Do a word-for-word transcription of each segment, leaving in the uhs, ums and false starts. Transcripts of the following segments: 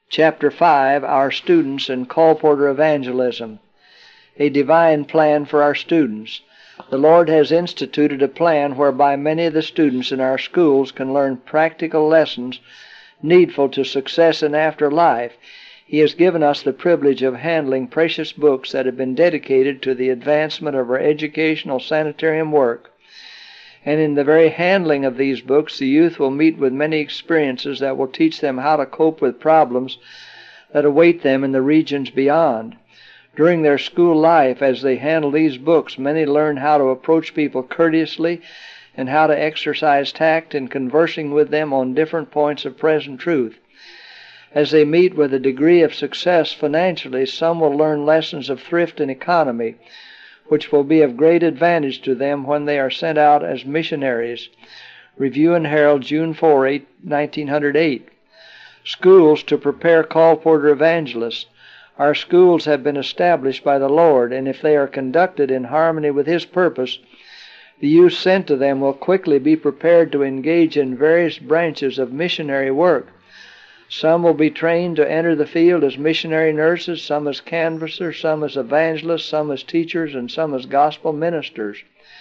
Chapter five, Our Students and Colporteur Evangelism. A divine plan for our students. The Lord has instituted a plan whereby many of the students in our schools can learn practical lessons needful to success in after life. He has given us the privilege of handling precious books that have been dedicated to the advancement of our educational sanitarium work. And in the very handling of these books, the youth will meet with many experiences that will teach them how to cope with problems that await them in the regions beyond. During their school life, as they handle these books, many learn how to approach people courteously and how to exercise tact in conversing with them on different points of present truth. As they meet with a degree of success financially, some will learn lessons of thrift and economy, which will be of great advantage to them when they are sent out as missionaries. Review and Herald, June fourth, nineteen oh eight. Schools to prepare colporteur evangelists. Our schools have been established by the Lord, and if they are conducted in harmony with His purpose, the youth sent to them will quickly be prepared to engage in various branches of missionary work. Some will be trained to enter the field as missionary nurses, some as canvassers, some as evangelists, some as teachers, and some as gospel ministers.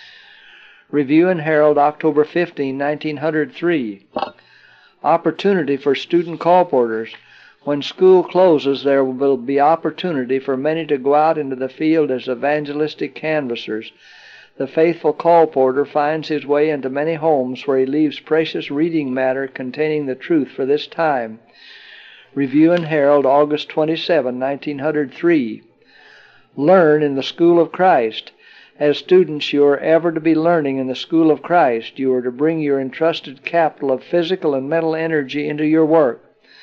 Review and Herald, October fifteenth, nineteen oh three. Opportunity for student colporteurs. When school closes, there will be opportunity for many to go out into the field as evangelistic canvassers. The faithful colporteur finds his way into many homes where he leaves precious reading matter containing the truth for this time. Review and Herald, August twenty-seventh, nineteen oh three. Learn in the school of Christ. As students, you are ever to be learning in the school of Christ. You are to bring your entrusted capital of physical and mental energy into your work.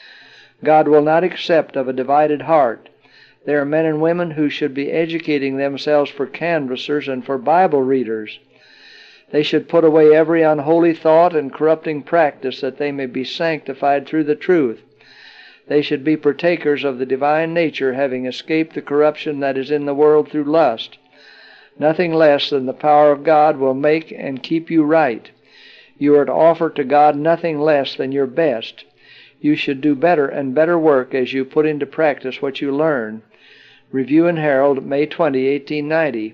God will not accept of a divided heart. There are men and women who should be educating themselves for canvassers and for Bible readers. They should put away every unholy thought and corrupting practice that they may be sanctified through the truth. They should be partakers of the divine nature, having escaped the corruption that is in the world through lust. Nothing less than the power of God will make and keep you right. You are to offer to God nothing less than your best. You should do better and better work as you put into practice what you learn. Review and Herald, May twentieth, eighteen ninety.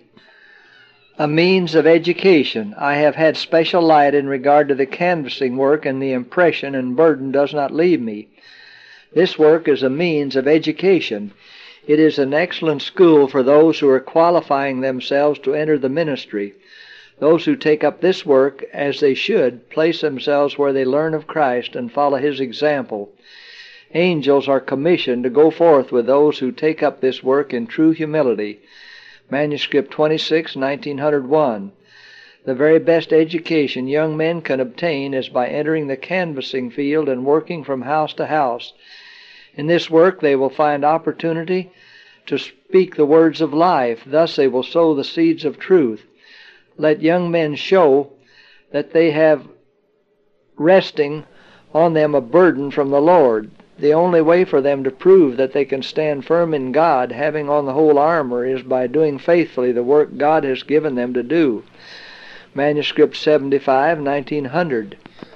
A means of education. I have had special light in regard to the canvassing work, and the impression and burden does not leave me. This work is a means of education. It is an excellent school for those who are qualifying themselves to enter the ministry. Those who take up this work, as they should, place themselves where they learn of Christ and follow His example. Angels are commissioned to go forth with those who take up this work in true humility. Manuscript twenty-six, nineteen oh one. The very best education young men can obtain is by entering the canvassing field and working from house to house. In this work they will find opportunity to speak the words of life. Thus they will sow the seeds of truth. Let young men show that they have resting on them a burden from the Lord. The only way for them to prove that they can stand firm in God, having on the whole armor, is by doing faithfully the work God has given them to do. Manuscript seventy-five, nineteen hundred.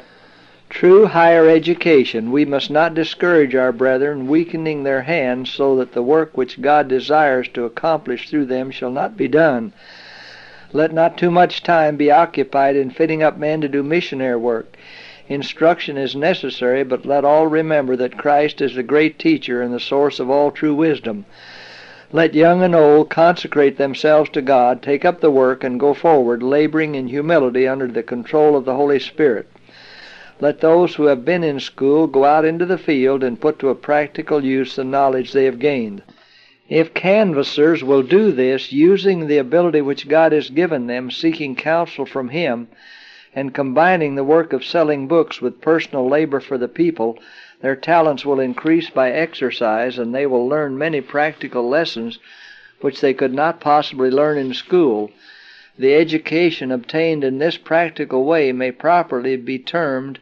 True higher education. We must not discourage our brethren, weakening their hands, so that the work which God desires to accomplish through them shall not be done. Let not too much time be occupied in fitting up men to do missionary work. Instruction is necessary, but let all remember that Christ is the great teacher and the source of all true wisdom. Let young and old consecrate themselves to God, take up the work, and go forward, laboring in humility under the control of the Holy Spirit. Let those who have been in school go out into the field and put to a practical use the knowledge they have gained. If canvassers will do this, using the ability which God has given them, seeking counsel from Him, and combining the work of selling books with personal labor for the people, their talents will increase by exercise, and they will learn many practical lessons which they could not possibly learn in school. The education obtained in this practical way may properly be termed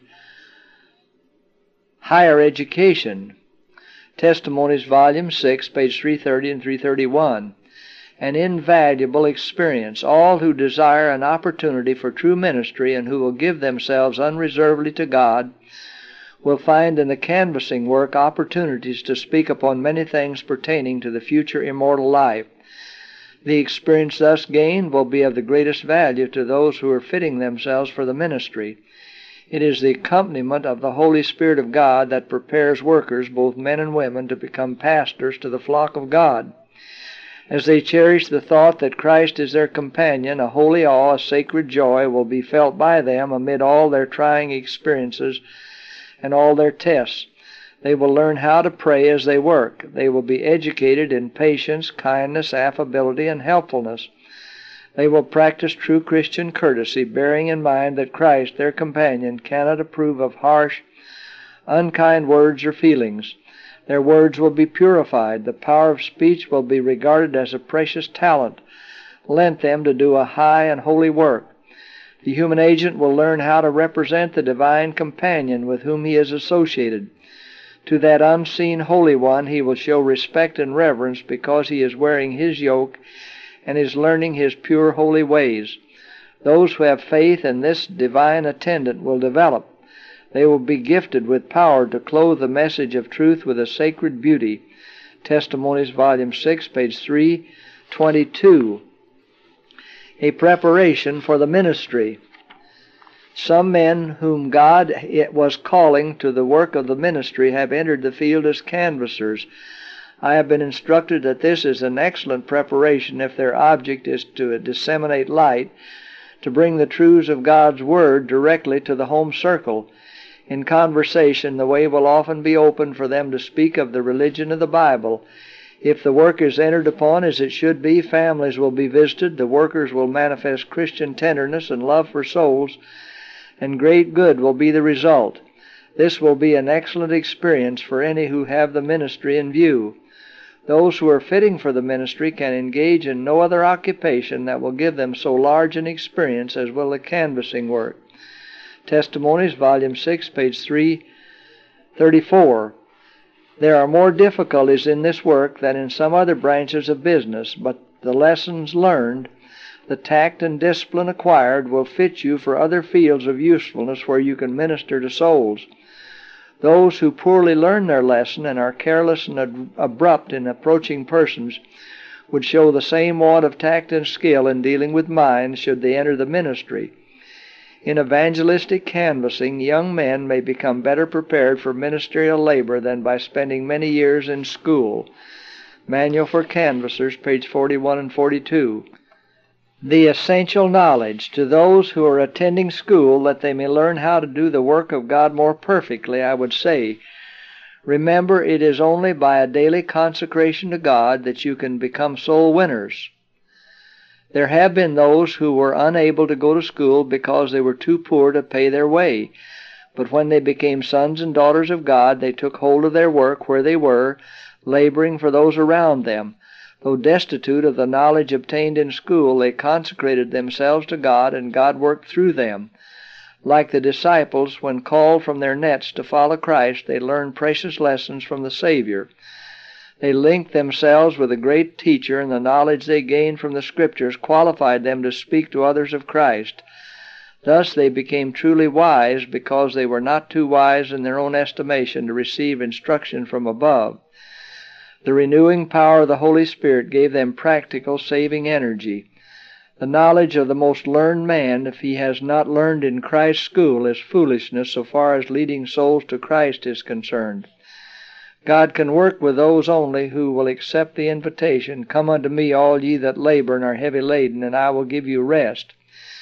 higher education. Testimonies, Volume six, page three thirty and three thirty-one. An invaluable experience. All who desire an opportunity for true ministry and who will give themselves unreservedly to God will find in the canvassing work opportunities to speak upon many things pertaining to the future immortal life. The experience thus gained will be of the greatest value to those who are fitting themselves for the ministry. It is the accompaniment of the Holy Spirit of God that prepares workers, both men and women, to become pastors to the flock of God. As they cherish the thought that Christ is their companion, a holy awe, a sacred joy will be felt by them amid all their trying experiences and all their tests. They will learn how to pray as they work. They will be educated in patience, kindness, affability, and helpfulness. They will practice true Christian courtesy, bearing in mind that Christ, their companion, cannot approve of harsh, unkind words or feelings. Their words will be purified. The power of speech will be regarded as a precious talent lent them to do a high and holy work. The human agent will learn how to represent the divine companion with whom he is associated. To that unseen Holy One he will show respect and reverence because he is wearing his yoke and is learning his pure, holy ways. Those who have faith in this divine attendant will develop. They will be gifted with power to clothe the message of truth with a sacred beauty. Testimonies, Volume six, page three twenty-two. A preparation for the ministry. Some men whom God was calling to the work of the ministry have entered the field as canvassers. I have been instructed that this is an excellent preparation if their object is to disseminate light, to bring the truths of God's Word directly to the home circle. In conversation, the way will often be open for them to speak of the religion of the Bible. If the work is entered upon as it should be, families will be visited, the workers will manifest Christian tenderness and love for souls, and great good will be the result. This will be an excellent experience for any who have the ministry in view. Those who are fitting for the ministry can engage in no other occupation that will give them so large an experience as will the canvassing work. Testimonies, Volume six, page three thirty-four. There are more difficulties in this work than in some other branches of business, but the lessons learned, the tact and discipline acquired, will fit you for other fields of usefulness where you can minister to souls. Those who poorly learn their lesson and are careless and ad- abrupt in approaching persons would show the same want of tact and skill in dealing with minds should they enter the ministry. In evangelistic canvassing, young men may become better prepared for ministerial labor than by spending many years in school. Manual for Canvassers, page forty-one and forty-two. The essential knowledge to those who are attending school that they may learn how to do the work of God more perfectly, I would say, remember it is only by a daily consecration to God that you can become soul winners. There have been those who were unable to go to school because they were too poor to pay their way, but when they became sons and daughters of God, they took hold of their work where they were, laboring for those around them. Though destitute of the knowledge obtained in school, they consecrated themselves to God, and God worked through them. Like the disciples, when called from their nets to follow Christ, they learned precious lessons from the Savior. They linked themselves with a great teacher, and the knowledge they gained from the Scriptures qualified them to speak to others of Christ. Thus they became truly wise, because they were not too wise in their own estimation to receive instruction from above. The renewing power of the Holy Spirit gave them practical, saving energy. The knowledge of the most learned man, if he has not learned in Christ's school, is foolishness so far as leading souls to Christ is concerned. God can work with those only who will accept the invitation, "Come unto me, all ye that labor and are heavy laden, and I will give you rest.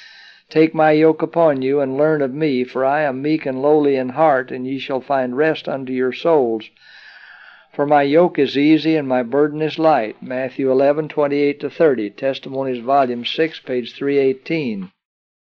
Take my yoke upon you, and learn of me, for I am meek and lowly in heart, and ye shall find rest unto your souls. For my yoke is easy and my burden is light." Matthew eleven, twenty-eight to thirty. Testimonies, Volume six, page three eighteen.